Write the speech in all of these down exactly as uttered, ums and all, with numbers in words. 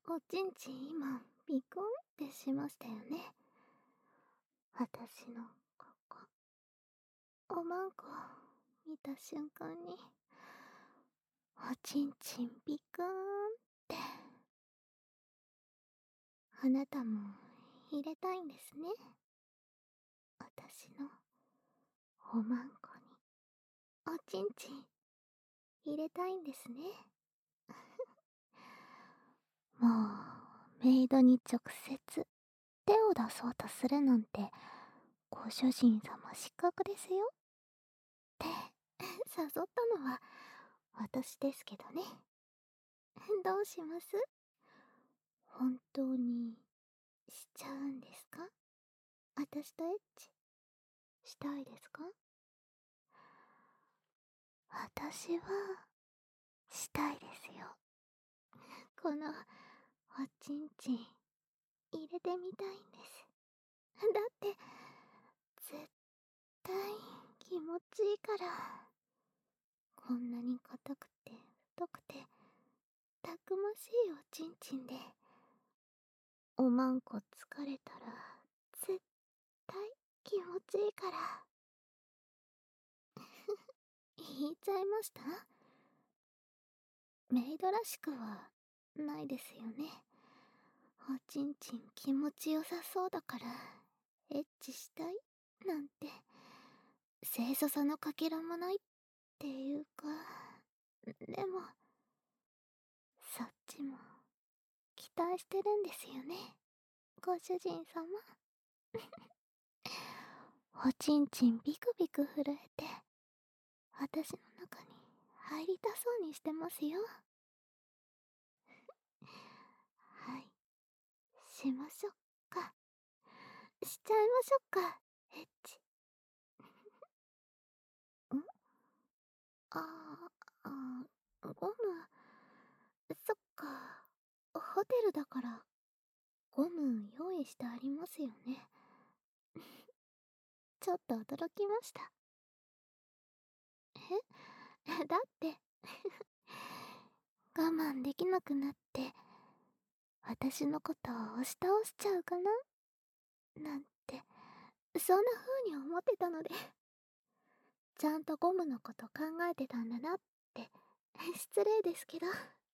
おちんちん今、ビクンってしましたよね。私のここ。おまんこ見た瞬間に、おちんちんビクーンって。あなたも入れたいんですね。私のおまんこに、おちんちん入れたいんですね。もう、メイドに直接手を出そうとするなんて、ご主人様失格ですよ。って誘ったのは私ですけどね。どうします？本当にしちゃうんですか？私とエッチしたいですか？私はしたいですよ。このおちんちん入れてみたいんです。だって絶対気持ちいいから。こんなに硬くて太くてたくましいおちんちんで、おまんこ疲れたら絶対気持ちいいから。言いちゃいました？メイドらしくはないですよね。おちんちん気持ちよさそうだからエッチしたいなんて清楚さのかけらもないっていうか。でもそっちも期待してるんですよね、ご主人様。おちんちんビクビク震えて私の中に入りたそうにしてますよ。はい、しましょっか。しちゃいましょっか、エッチ。んあーあー、ゴム。そっか、ホテルだからゴム用意してありますよね。ちょっと驚きました。えだって我慢できなくなって私のことを押し倒しちゃうかななんて、そんな風に思ってたのでちゃんとゴムのこと考えてたんだなって。失礼ですけど。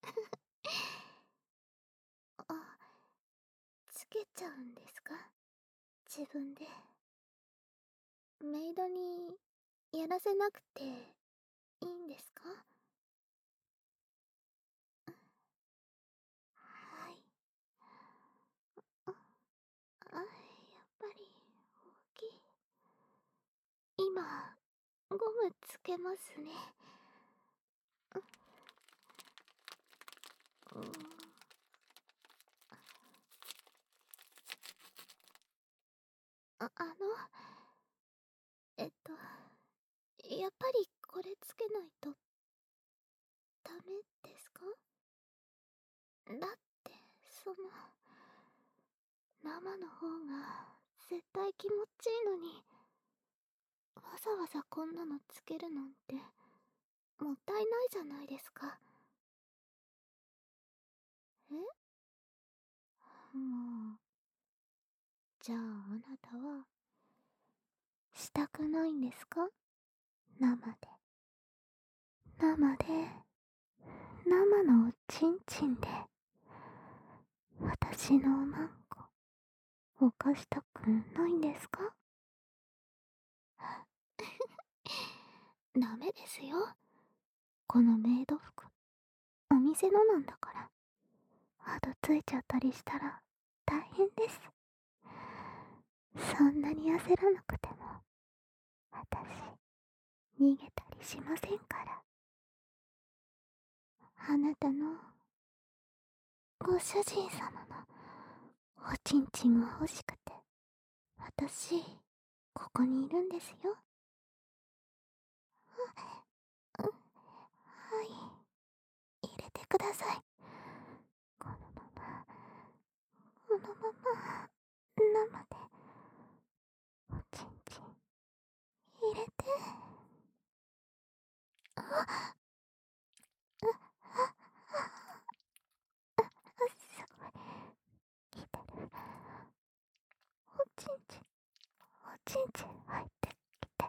あ、つけちゃうんですか？自分で。メイドにやらせなくていいんですか？はい。あ、あ、やっぱり大きい。今ゴムつけますね。うん、ああのえっとやっぱりこれつけないとダメですか？だってその生の方が絶対気持ちいいのに、わざわざこんなのつけるなんてもったいないじゃないですか。え、もう、じゃああなたはしたくないんですか？生で生で生のおちんちんで私のおまんこ犯したくないんですか？ダメですよ。このメイド服お店のなんだから。跡ついちゃったりしたら大変です。そんなに焦らなくても私逃げたりしませんから。あなたのご主人様のおちんちんが欲しくて私ここにいるんですよ。うん、はい、入れてください。このままこのまま生でおちんちん入れて。ああああ、すごいちんちん入ってきて、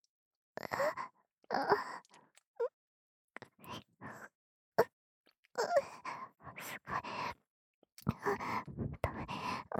あすごい、ダメ、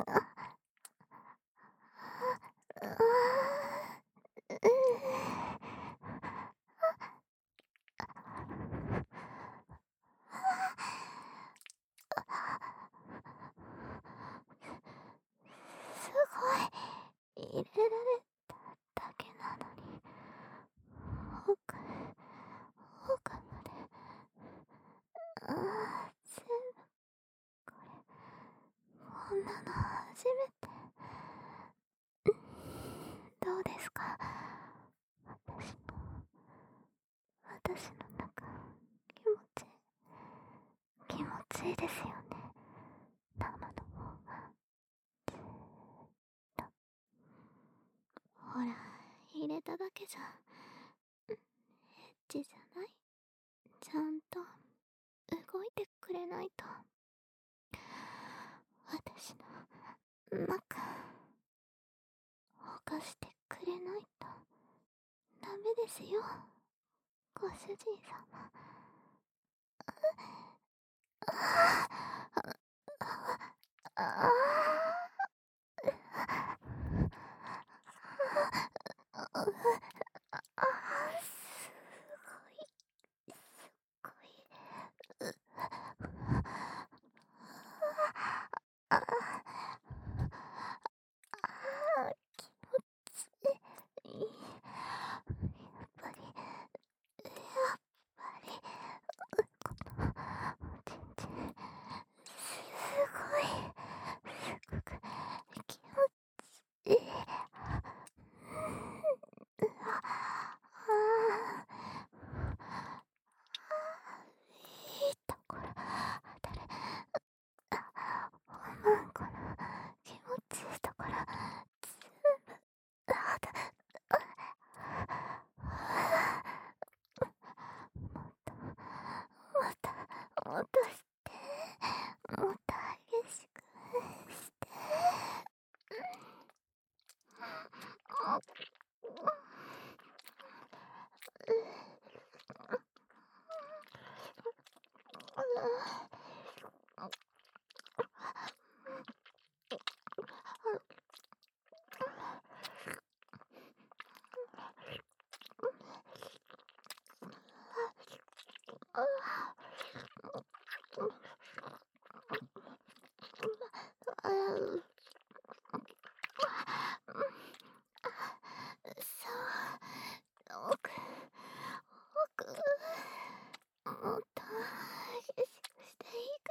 すごい、入れられただけなのに、奥、奥まで、ああ、全部、これ、こんなの初めて。どうですか？私の、私の中、気持ちいい、気持ちいいですよね。生の方が、ずーっと。ほら、入れただけじゃ、エッチじゃない？ちゃんと、動いてくれないと。私の、中、ほかしてくれないと、ダメですよ。ご主人様。ああ、ああ、すごい、すごい。ああ、気持ちいい。やっぱり、やっぱり、この、ちんちん、すごい、すごく気持ちいい。うわ、あいいところ当たる。おまんこの気持ちいいところ、全部当たる。もっと、もっと、もっとして、もっと激しくして。そう、奥、奥、もっと激しくしていいから、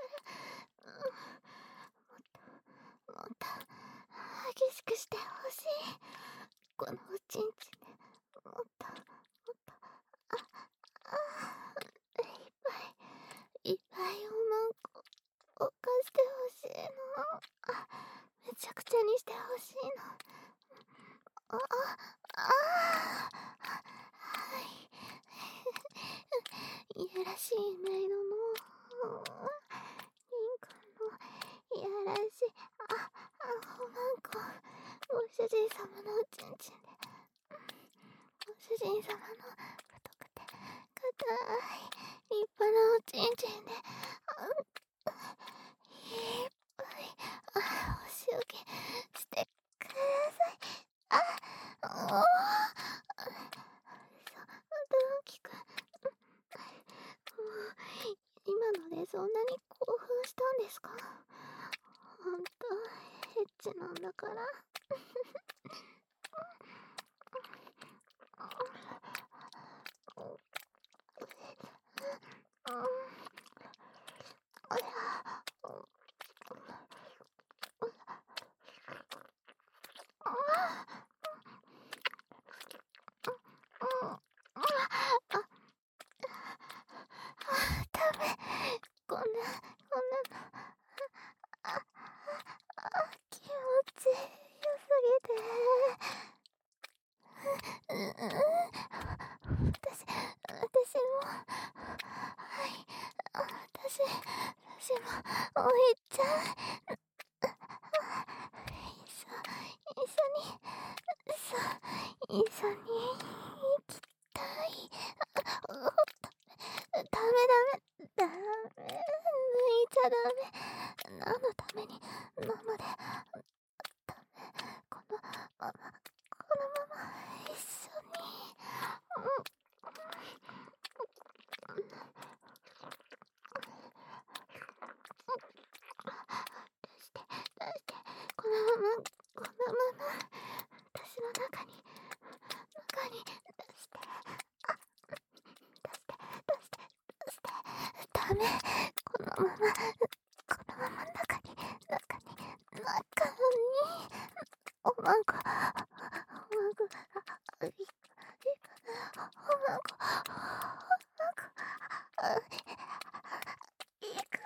もっと、もっと激しくしてほしい。このおちんちんでもっと、もっと、あ、あ、いっぱい、いっぱいおまんこ、おかしてほしいの。あ、めちゃくちゃにしてほしいの。あ、あ、あ、はい。いやらしいメイドの、リンコの、いやらしい、あ、あ、おまんこ、ご主人様のおちんちんで、ご主人様の太くて、硬い、立派なおちんちんで、あ、いっぱい、あ、お仕置きしてください。あ、おー、そう、大きく、もう、今のでそんなに興奮したんですか？ほんと、エッチなんだから。ダメ、こんな、こんなの、あ、あ、気持ちよすぎて。う、う、私、私も、はい、私、私も、おいちゃん、一緒、一緒に、そう、 に生でダメ。このままこのまま一緒に、うん、出して出して、このままこのまま私の中に中に出して、あ、出して出して出して、ダメ。このままこのまま中に中に中におまんこおまんこあいくいくおまんこおまんこあいくいく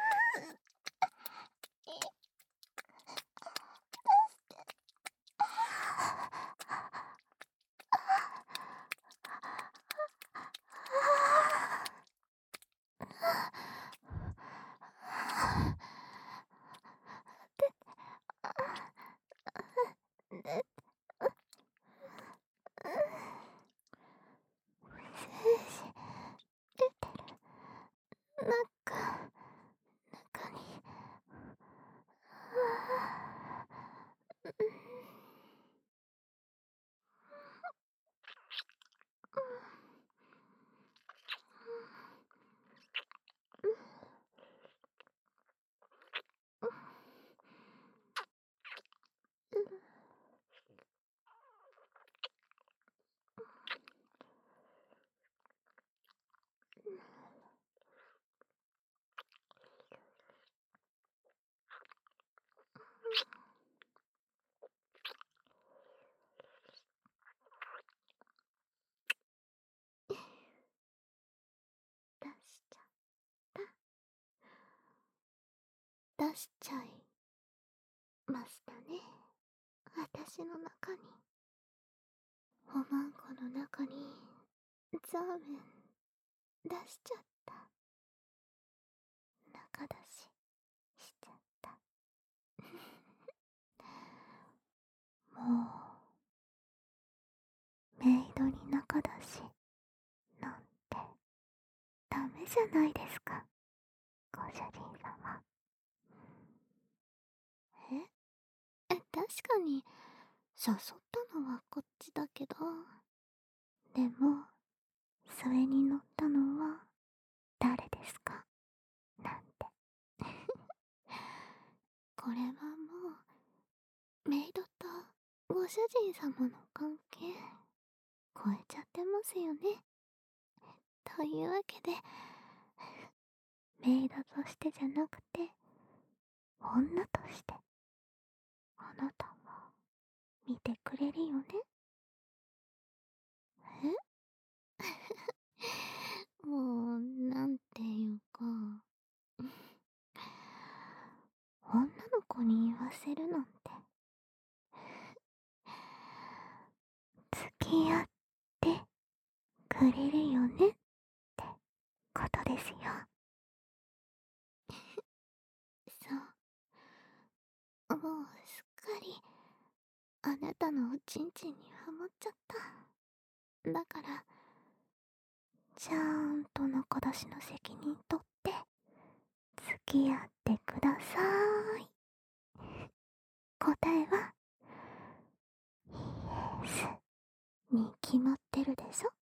で精子出てる。中中に出しちゃった出しちゃいましたね。私の中におまんこの中にザーメン出しちゃった。中出ししちゃった。もうメイドに中出しなんてダメじゃないですか、ご主人様。ええ、確かに誘ったのはこっちだけど、でもそれに乗ったのは誰ですかなんて。これはもうメイドとご主人様の関係超えちゃってますよね。というわけで、メイドとしてじゃなくて女としてあなたも見てくれるよね。えもうなんていうか女の子に言わせるなんて、付き合ってくれるよねってことですよ。そう、もうすっかりあなたのおちんちんにはまっちゃった。だからちゃんと中出しの責任取って付き合ってください。答えはイエスに決まってるでしょ。